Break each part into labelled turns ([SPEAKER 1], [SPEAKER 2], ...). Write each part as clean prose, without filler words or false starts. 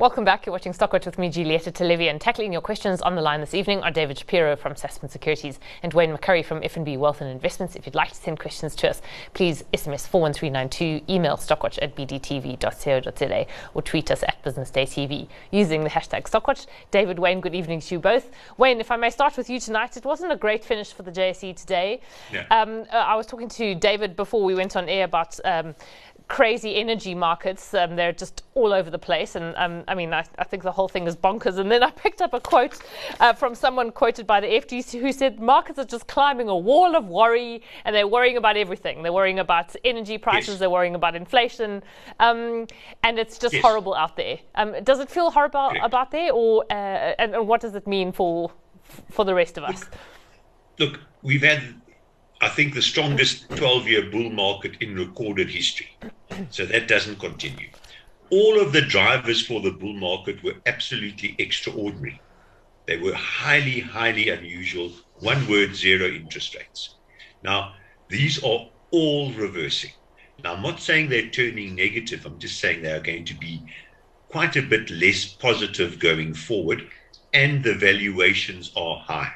[SPEAKER 1] Welcome back. You're watching Stockwatch with me, Julieta Televi, and tackling your questions on the line this evening are David Shapiro from Sasfin Securities and Wayne McCurry from FNB Wealth and Investments. If you'd like to send questions to us, please SMS 41392, email stockwatch@bdtv.co.za, or tweet us at Business Day TV using the hashtag Stockwatch. David, Wayne, good evening to you both. Wayne, if I may start with you tonight, it wasn't a great finish for the JSE today.
[SPEAKER 2] Yeah.
[SPEAKER 1] I was talking to David before we went on air about crazy energy markets. They're just all over the place, and I think the whole thing is bonkers. And then I picked up a quote from someone quoted by the FT who said markets are just climbing a wall of worry, and they're worrying about everything. They're worrying about energy prices,
[SPEAKER 2] Yes.
[SPEAKER 1] They're worrying about inflation, and it's just
[SPEAKER 2] Yes.
[SPEAKER 1] horrible out there. Does it feel horrible about there, or and what does it mean for the rest of us?
[SPEAKER 2] Look, we've had, I think, the strongest 12-year bull market in recorded history. So that doesn't continue. All of the drivers for the bull market were absolutely extraordinary. They were highly, highly unusual. One word, zero interest rates. Now, these are all reversing. Now, I'm not saying they're turning negative. I'm just saying they are going to be quite a bit less positive going forward, and the valuations are high.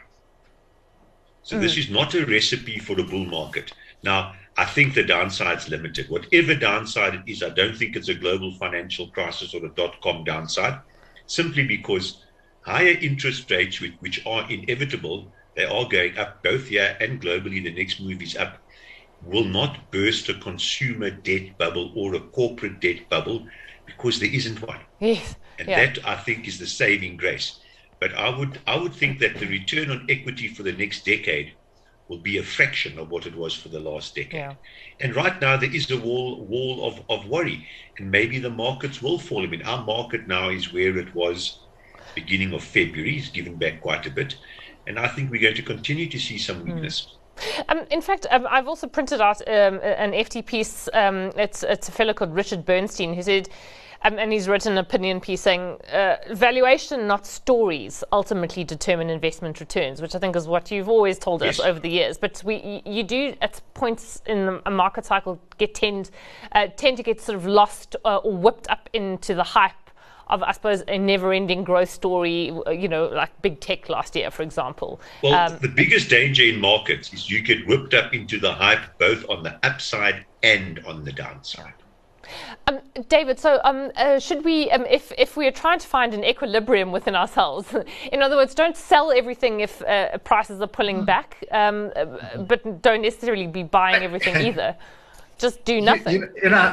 [SPEAKER 2] So this is not a recipe for a bull market. Now, I think the downside's limited. Whatever downside it is, I don't think it's a global financial crisis or a dot-com downside, simply because higher interest rates, which are inevitable, they are going up both here and globally. The next move is up, will not burst a consumer debt bubble or a corporate debt bubble, because there isn't one.
[SPEAKER 1] Yes.
[SPEAKER 2] And
[SPEAKER 1] Yeah.
[SPEAKER 2] that, I think, is the saving grace. But I would think that the return on equity for the next decade will be a fraction of what it was for the last decade.
[SPEAKER 1] Yeah.
[SPEAKER 2] And right now there is a wall of worry, and maybe the markets will fall. I mean, our market now is where it was beginning of February. It's given back quite a bit, and I think we're going to continue to see some weakness.
[SPEAKER 1] In fact, I've also printed out an FT piece. It's a fellow called Richard Bernstein who said, and he's written an opinion piece saying, valuation, not stories, ultimately determine investment returns, which I think is what you've always told us
[SPEAKER 2] Yes.
[SPEAKER 1] over the years. But you do, at points in a market cycle, tend to get sort of lost or whipped up into the hype of, I suppose, a never-ending growth story, like big tech last year, for example.
[SPEAKER 2] Well, the biggest danger in markets is you get whipped up into the hype, both on the upside and on the downside.
[SPEAKER 1] David, so should we, if we are trying to find an equilibrium within ourselves, in other words, don't sell everything if prices are pulling back, but don't necessarily be buying everything either. Just do nothing.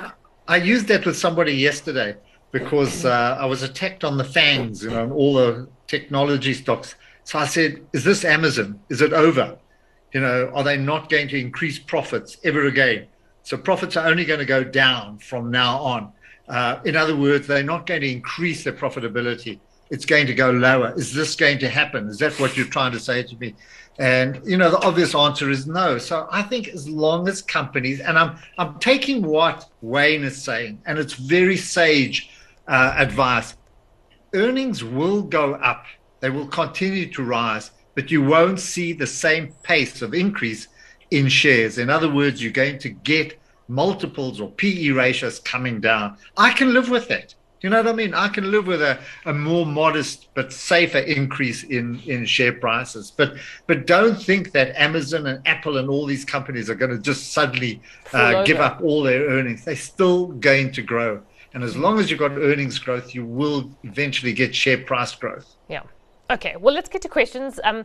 [SPEAKER 3] I used that with somebody yesterday because I was attacked on the FANGs, and all the technology stocks. So I said, is this Amazon? Is it over? Are they not going to increase profits ever again? So profits are only going to go down from now on. In other words, they're not going to increase their profitability. It's going to go lower. Is this going to happen? Is that what you're trying to say to me? And, the obvious answer is no. So I think as long as companies, and I'm taking what Wayne is saying, and it's very sage advice, earnings will go up. They will continue to rise, but you won't see the same pace of increase in shares. In other words, you're going to get multiples or PE ratios coming down. I can live with that. You know what I mean? I can live with a more modest but safer increase in share prices. But don't think that Amazon and Apple and all these companies are going to just suddenly give up all their earnings. They're still going to grow. And as long as you've got earnings growth, you will eventually get share price growth.
[SPEAKER 1] Yeah. Okay, well, let's get to questions. I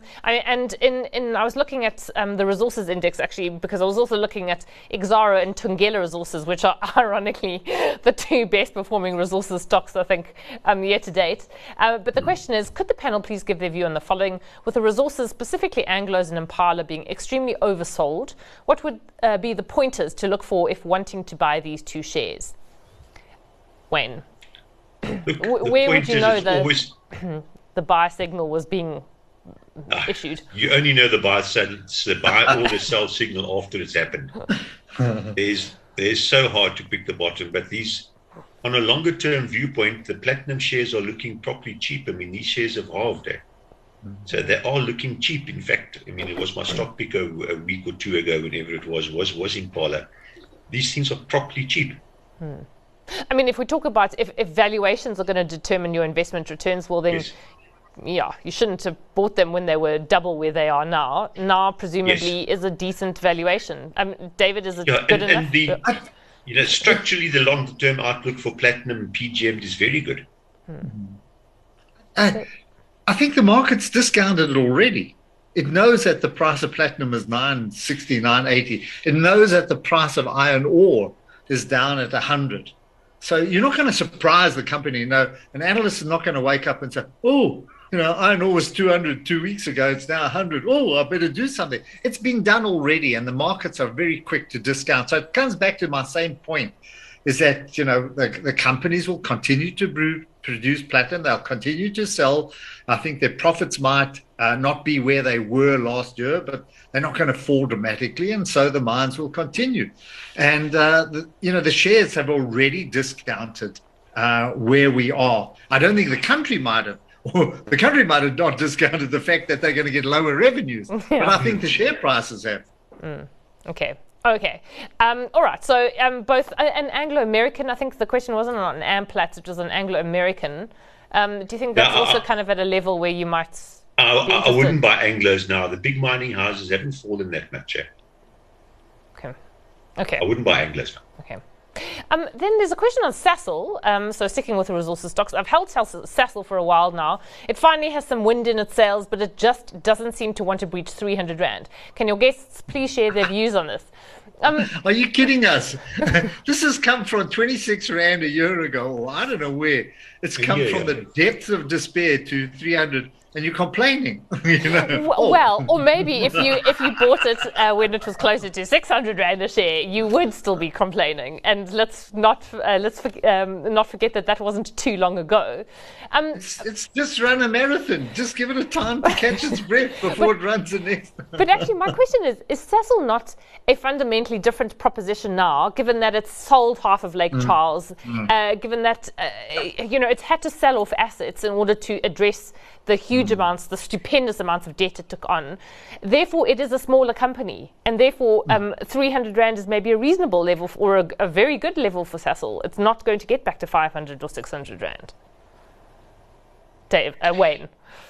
[SPEAKER 1] was looking at the resources index, actually, because I was also looking at Exxaro and Thungela Resources, which are ironically the two best performing resources stocks, I think, year to date. But the question is, could the panel please give their view on the following? With the resources, specifically Anglos and Impala, being extremely oversold, what would be the pointers to look for if wanting to buy these two shares? Wayne, where would you know the buy signal was being issued?
[SPEAKER 2] You only know the buy or the sell signal after it's happened. They're so hard to pick the bottom, but these, on a longer term viewpoint, the platinum shares are looking properly cheap. I mean, these shares have halved there. So they are looking cheap. In fact, I mean, it was my stock pick a week or two ago, whenever it was Impala. These things are properly cheap.
[SPEAKER 1] I mean, if we talk about if valuations are going to determine your investment returns, well then,
[SPEAKER 2] Yes.
[SPEAKER 1] yeah, you shouldn't have bought them when they were double where they are now. Now, presumably, is a decent valuation. David, is it good enough?
[SPEAKER 2] And structurally, the long-term outlook for platinum and PGM is very good.
[SPEAKER 3] I think the market's discounted it already. It knows that the price of platinum is $960, $980. It knows that the price of iron ore is down at 100. So you're not going to surprise the company. No, an analyst is not going to wake up and say, oh, iron ore was 200 2 weeks ago. It's now 100. Oh, I better do something. It's been done already, and the markets are very quick to discount. So it comes back to my same point, is that, the companies will continue to produce platinum. They'll continue to sell. I think their profits might not be where they were last year, but they're not going to fall dramatically, and so the mines will continue. And the shares have already discounted where we are. I don't think the country might have. The country might have not discounted the fact that they're going to get lower revenues, but I think the share prices have.
[SPEAKER 1] Okay. All right. So both an Anglo-American, I think the question wasn't on Amplats, it was an Anglo-American. Do you think that's also kind of at a level where you might
[SPEAKER 2] I wouldn't buy Anglos now. The big mining houses haven't fallen that much yet.
[SPEAKER 1] Okay.
[SPEAKER 2] I wouldn't buy Anglos now.
[SPEAKER 1] Okay. Then there's a question on Sasol. So sticking with the resources stocks, I've held Sasol for a while now. It finally has some wind in its sails, but it just doesn't seem to want to breach 300 Rand. Can your guests please share their views on this?
[SPEAKER 3] Are you kidding us? This has come from 26 Rand a year ago, or I don't know where. It's come from the depths of despair to 300. And you're complaining,
[SPEAKER 1] Well, or maybe if you bought it when it was closer to 600 Rand a share, you would still be complaining. And let's not forget that wasn't too long ago.
[SPEAKER 3] It's just run a marathon. Just give it a time to catch its breath before it runs the next.
[SPEAKER 1] But actually, my question is Sasol not a fundamentally different proposition now, given that it's sold half of Lake Charles, given that it's had to sell off assets in order to address the huge amounts, the stupendous amounts of debt it took on. Therefore, it is a smaller company. And therefore, 300 Rand is maybe a reasonable level or a very good level for Sasol. It's not going to get back to 500 or 600 Rand. Wayne.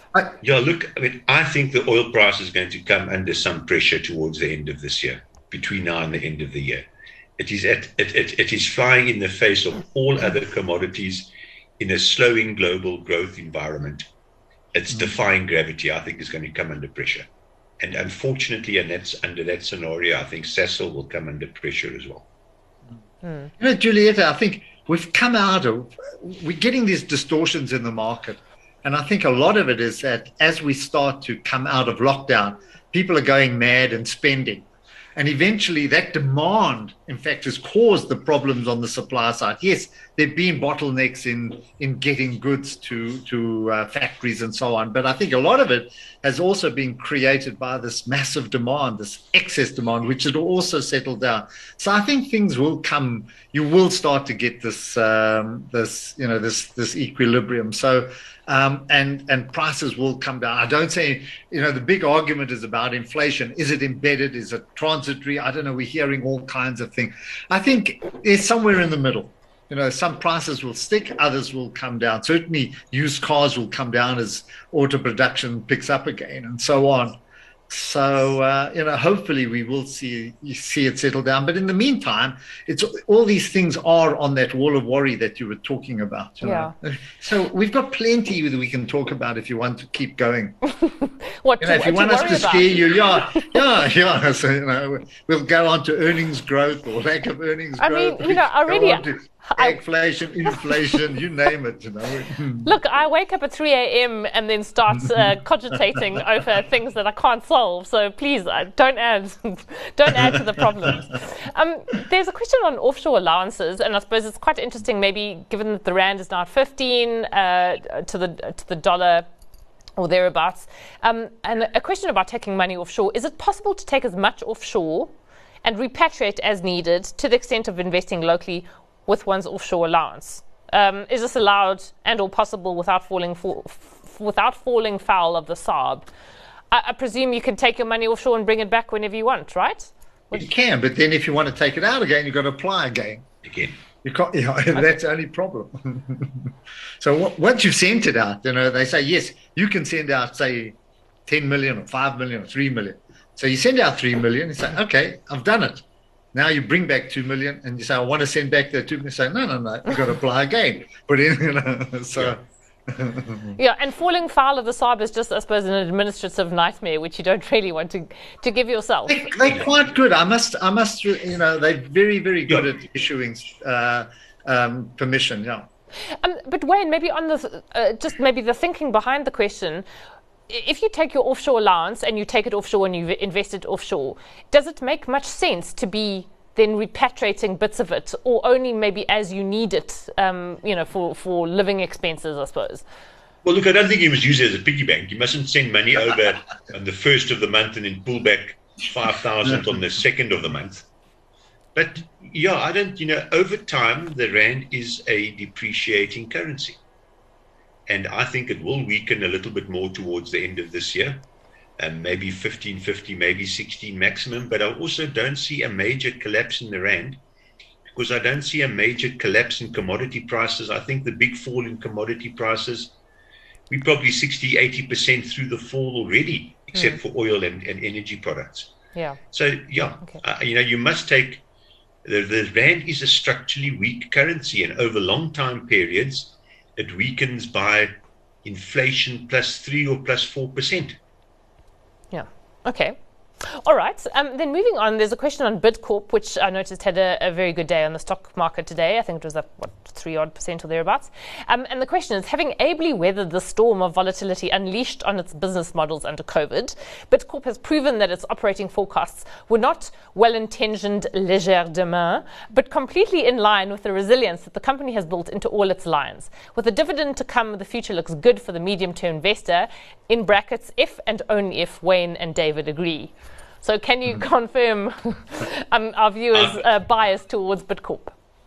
[SPEAKER 2] I think the oil price is going to come under some pressure towards the end of this year, between now and the end of the year. It is flying in the face of all other commodities in a slowing global growth environment. It's defying gravity. I think is going to come under pressure. And unfortunately, under that scenario, I think Sasol will come under pressure as well.
[SPEAKER 3] Julieta, I think we're getting these distortions in the market. And I think a lot of it is that as we start to come out of lockdown, people are going mad and spending. And eventually that demand, in fact, has caused the problems on the supply side. Yes, there have been bottlenecks in getting goods to factories and so on. But I think a lot of it has also been created by this massive demand, this excess demand, which will also settle down. So I think things will come. You will start to get this equilibrium. So and prices will come down. I don't say, the big argument is about inflation. Is it embedded? Is it transitory? I don't know. We're hearing all kinds of things. I think it's somewhere in the middle. Some prices will stick, others will come down. Certainly used cars will come down as auto production picks up again and so on. So, hopefully we will see it settle down. But in the meantime, it's all these things are on that wall of worry that you were talking about. So we've got plenty that we can talk about if you want to keep going. If you want us to scare you, yeah. So, we'll go on to earnings growth or lack of earnings growth. Inflation, you name it.
[SPEAKER 1] Look, I wake up at 3 a.m. and then start cogitating over things that I can't solve. So please don't add to the problems. There's a question on offshore allowances, and I suppose it's quite interesting. Maybe given that the rand is now at 15 to the dollar or thereabouts, and a question about taking money offshore. Is it possible to take as much offshore and repatriate as needed to the extent of investing locally with one's offshore allowance? Is this allowed and or possible without falling foul of the SARB? I presume you can take your money offshore and bring it back whenever you want, right?
[SPEAKER 3] You can, but then if you want to take it out again, you've got to apply again. You can't. That's the only problem. So once you've sent it out, they say yes, you can send out say 10 million or 5 million or 3 million. So you send out 3 million. You say, okay, I've done it. Now you bring back 2 million, and you say, I want to send back the 2 million. You say, no, you've got to apply again. But so.
[SPEAKER 2] Yeah.
[SPEAKER 1] Yeah, and falling foul of the SARB is just, I suppose, an administrative nightmare, which you don't really want to give yourself.
[SPEAKER 3] They're quite good. I must. They're very, very good at issuing permission. Yeah.
[SPEAKER 1] But Wayne, maybe on the maybe the thinking behind the question. If you take your offshore allowance and you take it offshore and you invest it offshore, does it make much sense to be then repatriating bits of it, or only maybe as you need it, for living expenses, I suppose?
[SPEAKER 2] Well, look, I don't think you must use it as a piggy bank. You mustn't send money over on the first of the month and then pull back 5,000 on the second of the month. But yeah, I don't, over time, the rand is a depreciating currency. And I think it will weaken a little bit more towards the end of this year. Maybe 15.50, maybe 16 maximum. But I also don't see a major collapse in the rand, because I don't see a major collapse in commodity prices. I think the big fall in commodity prices, we're probably 60, 80% through the fall already, except for oil and energy products.
[SPEAKER 1] Yeah.
[SPEAKER 2] So, yeah, okay. You must take, the rand is a structurally weak currency, and over long time periods, it weakens by inflation plus 3 or plus 4%.
[SPEAKER 1] Yeah. Okay. All right. Then moving on, there's a question on Bidcorp, which I noticed had a very good day on the stock market today. I think it was up, 3% or thereabouts. And the question is, having ably weathered the storm of volatility unleashed on its business models under COVID, Bidcorp has proven that its operating forecasts were not well-intentioned legerdemain, but completely in line with the resilience that the company has built into all its lines. With a dividend to come, the future looks good for the medium-term investor, in brackets, if and only if Wayne and David agree. So can you confirm our viewers' bias towards Bidcorp?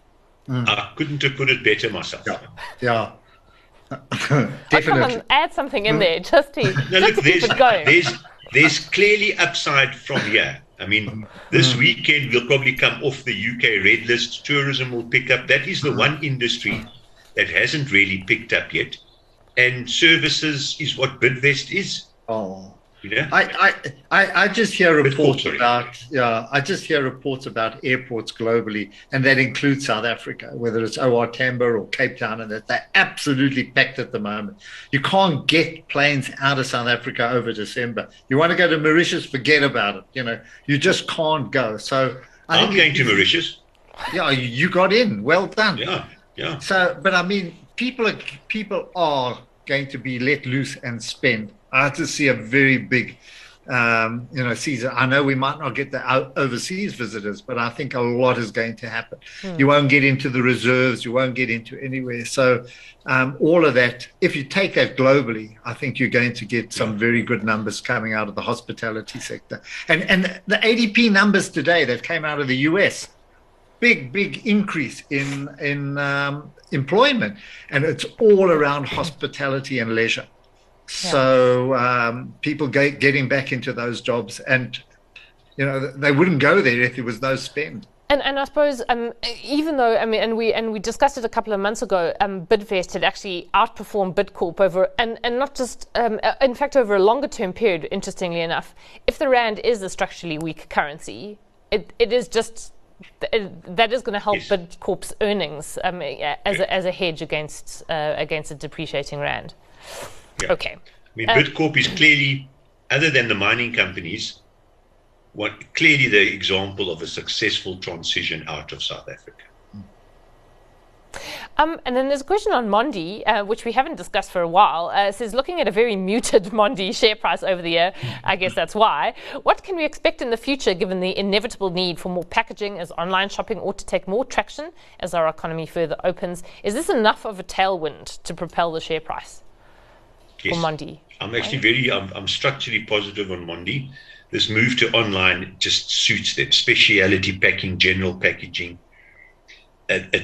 [SPEAKER 2] I couldn't have put it better myself.
[SPEAKER 3] Yeah.
[SPEAKER 1] Definitely. Come on, add something in there just to keep it going.
[SPEAKER 2] There's clearly upside from here. I mean, this weekend we'll probably come off the UK red list. Tourism will pick up. That is the one industry that hasn't really picked up yet. And services is what Bidvest is.
[SPEAKER 3] Oh. I just hear reports about airports globally, and that includes South Africa, whether it's OR Tambo or Cape Town, and that they're absolutely packed at the moment. You can't get planes out of South Africa over December. You want to go to Mauritius, forget about it. You just can't go. So
[SPEAKER 2] I'm going to Mauritius.
[SPEAKER 3] Yeah, you got in. Well done.
[SPEAKER 2] Yeah.
[SPEAKER 3] So, but I mean, people are going to be let loose and spend. I just see a very big, season. I know we might not get the overseas visitors, but I think a lot is going to happen. You won't get into the reserves. You won't get into anywhere. So all of that, if you take that globally, I think you're going to get some very good numbers coming out of the hospitality sector. And the ADP numbers today that came out of the US, big increase in employment. And it's all around hospitality and leisure. So people getting back into those jobs, and they wouldn't go there if there was no spend.
[SPEAKER 1] And I suppose even though and we discussed it a couple of months ago, Bidvest had actually outperformed Bidcorp over and not just in fact over a longer term period. Interestingly enough, if the rand is a structurally weak currency, it is just. That is going to help Bidcorp's earnings as a hedge against a depreciating rand.
[SPEAKER 2] Yeah.
[SPEAKER 1] Okay.
[SPEAKER 2] I mean, Bidcorp is clearly, other than the mining companies, clearly the example of a successful transition out of South Africa.
[SPEAKER 1] And then there's a question on Mondi, which we haven't discussed for a while. It says, looking at a very muted Mondi share price over the year, I guess that's why. What can we expect in the future, given the inevitable need for more packaging as online shopping ought to take more traction as our economy further opens? Is this enough of a tailwind to propel the share price?
[SPEAKER 2] Yes.
[SPEAKER 1] For Mondi?
[SPEAKER 2] I'm actually I'm structurally positive on Mondi. This move to online just suits them. Speciality packing, general packaging.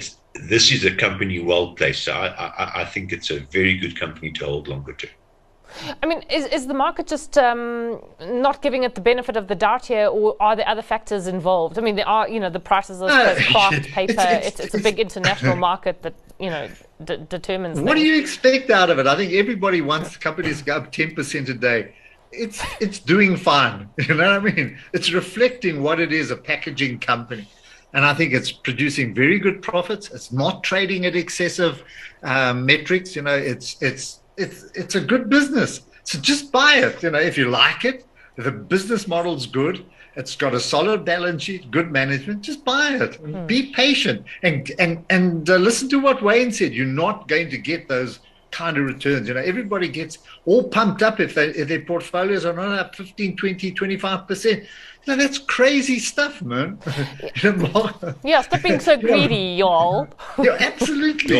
[SPEAKER 2] This is a company well placed. So I think it's a very good company to hold longer term.
[SPEAKER 1] I mean, is the market just not giving it the benefit of the doubt here, or are there other factors involved? I mean, there are, the prices of craft paper. It's a big international market that, determines
[SPEAKER 3] What
[SPEAKER 1] things.
[SPEAKER 3] do you expect out of it? I think everybody wants companies to go up 10% a day. It's doing fine. You know what I mean? It's reflecting what it is, a packaging company. And I think it's producing very good profits. It's not trading at excessive metrics. It's a good business. So just buy it. If you like it, the business model's good. It's got a solid balance sheet, good management. Just buy it. And be patient and listen to what Wayne said. You're not going to get those kind of returns. Everybody gets all pumped up if their portfolios are not up 15, 20, 25%. That's crazy stuff, man.
[SPEAKER 1] Yeah, stop being so greedy, y'all.
[SPEAKER 3] Yeah, absolutely.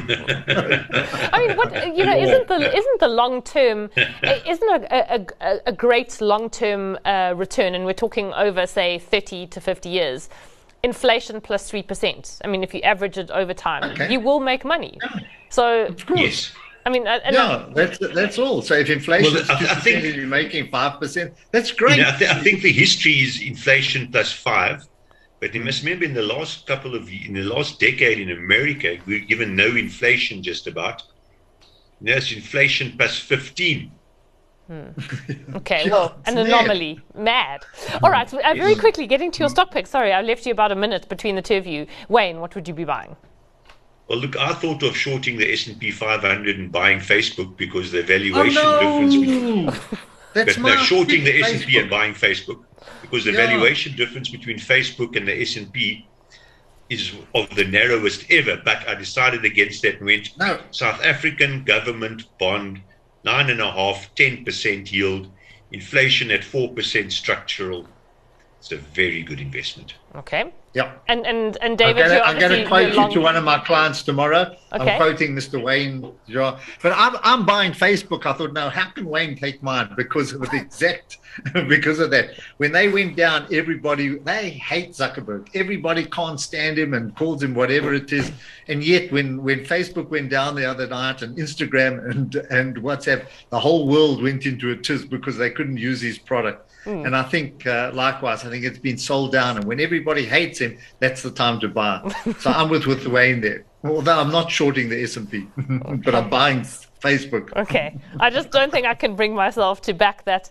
[SPEAKER 1] I mean, isn't the long term, isn't a great long term return, and we're talking over, say, 30 to 50 years, inflation plus 3%. I mean, if you average it over time, you will make money.
[SPEAKER 3] Yeah.
[SPEAKER 1] So,
[SPEAKER 3] of course.
[SPEAKER 2] Yes.
[SPEAKER 1] I mean,
[SPEAKER 3] that's all. So if inflation is 2% and you're making 5%, that's great.
[SPEAKER 2] I think the history is inflation plus 5, but you must remember in the last decade in America, we've given no inflation just about. Now it's inflation plus 15.
[SPEAKER 1] Okay, well, an anomaly. Mad. All right, so, very quickly, getting to your stock pick. Sorry, I left you about a minute between the two of you. Wayne, what would you be buying?
[SPEAKER 2] Well, look, I thought of shorting the S&P 500 and buying Facebook because the valuation difference. Shorting the S&P and buying Facebook because the valuation difference between Facebook and the S&P is of the narrowest ever. But I decided against that and went South African government bond, 9.5%, 10% yield, inflation at 4% structural. It's a very good investment.
[SPEAKER 1] Okay.
[SPEAKER 3] Yeah.
[SPEAKER 1] And David,
[SPEAKER 3] I'm going to quote you to one of my clients tomorrow. Okay. I'm quoting Mr. Wayne. But I'm buying Facebook. I thought, no, how can Wayne take mine? Because of that. When they went down, they hate Zuckerberg. Everybody can't stand him and calls him whatever it is. And yet when Facebook went down the other night, and Instagram and WhatsApp, the whole world went into a tiz because they couldn't use his product. And I think, likewise, I think it's been sold down. And when everybody hates him, that's the time to buy. So I'm with Wayne there. Although I'm not shorting the S&P, but I'm buying Facebook.
[SPEAKER 1] Okay. I just don't think I can bring myself to back that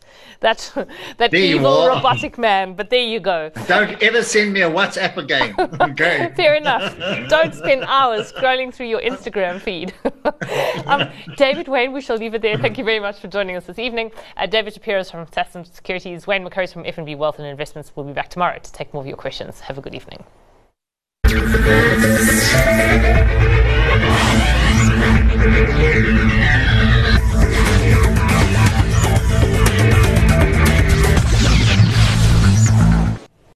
[SPEAKER 1] evil robotic man. But there you go.
[SPEAKER 3] Don't ever send me a WhatsApp again. Okay.
[SPEAKER 1] Fair enough. Don't spend hours scrolling through your Instagram feed. David, Wayne, we shall leave it there. Thank you very much for joining us this evening. David Shapiro from Sasson Securities, Wayne McCurry from FNB Wealth and Investments. We'll be back tomorrow to take more of your questions. Have a good evening.